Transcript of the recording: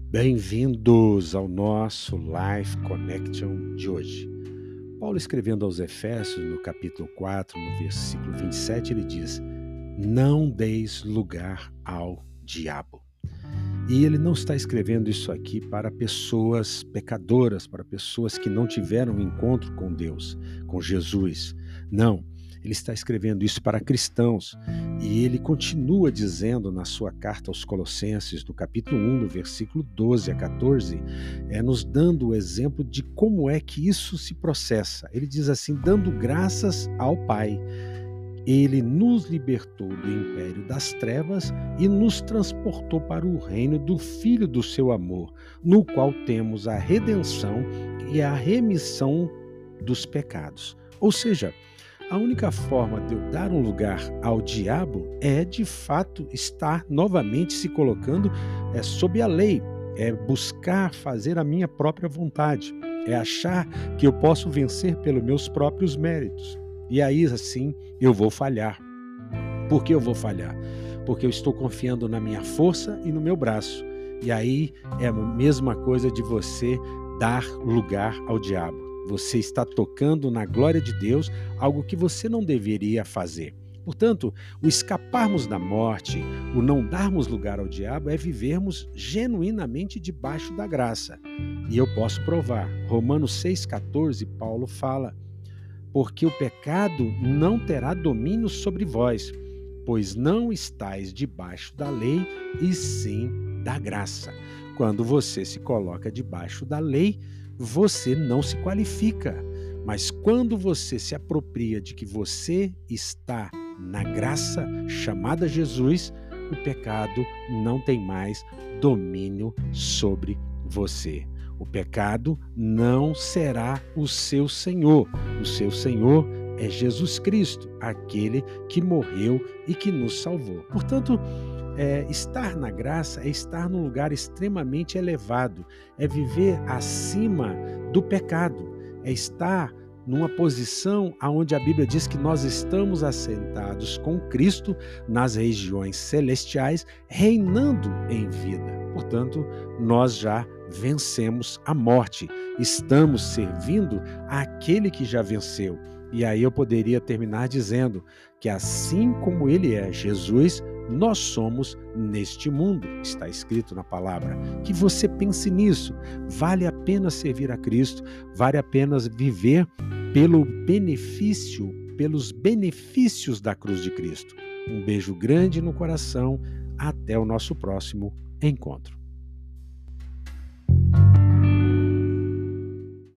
Bem-vindos ao nosso Life Connection de hoje. Paulo, escrevendo aos Efésios, no capítulo 4, no versículo 27, ele diz: não deis lugar ao diabo. E ele não está escrevendo isso aqui para pessoas pecadoras, para pessoas que não tiveram um encontro com Deus, com Jesus. Não, ele está escrevendo isso para cristãos. E ele continua dizendo na sua carta aos Colossenses, no capítulo 1, no versículo 12 a 14, nos dando o exemplo de como é que isso se processa. Ele diz assim: dando graças ao Pai. Ele nos libertou do império das trevas e nos transportou para o reino do Filho do seu amor, no qual temos a redenção e a remissão dos pecados. Ou seja, a única forma de eu dar um lugar ao diabo é, de fato, estar novamente se colocando sob a lei, é buscar fazer a minha própria vontade, é achar que eu posso vencer pelos meus próprios méritos. E aí, assim, eu vou falhar. Por que eu vou falhar? Porque eu estou confiando na minha força e no meu braço. E aí é a mesma coisa de você dar lugar ao diabo. Você está tocando na glória de Deus, algo que você não deveria fazer. Portanto, o escaparmos da morte, o não darmos lugar ao diabo, é vivermos genuinamente debaixo da graça. E eu posso provar. Romanos 6,14, Paulo fala: porque o pecado não terá domínio sobre vós, pois não estáis debaixo da lei, e sim da graça. Quando você se coloca debaixo da lei, você não se qualifica. Mas quando você se apropria de que você está na graça chamada Jesus, o pecado não tem mais domínio sobre você. O pecado não será o seu senhor. O seu senhor é Jesus Cristo, aquele que morreu e que nos salvou. Portanto, estar na graça é estar num lugar extremamente elevado, é viver acima do pecado, é estar numa posição onde a Bíblia diz que nós estamos assentados com Cristo nas regiões celestiais, reinando em vida. Portanto, nós já vencemos a morte, estamos servindo àquele que já venceu. E aí eu poderia terminar dizendo que assim como ele é Jesus, nós somos neste mundo, está escrito na palavra. Que você pense nisso. Vale a pena servir a Cristo, vale a pena viver pelos benefícios da cruz de Cristo. Um beijo grande no coração, até o nosso próximo encontro.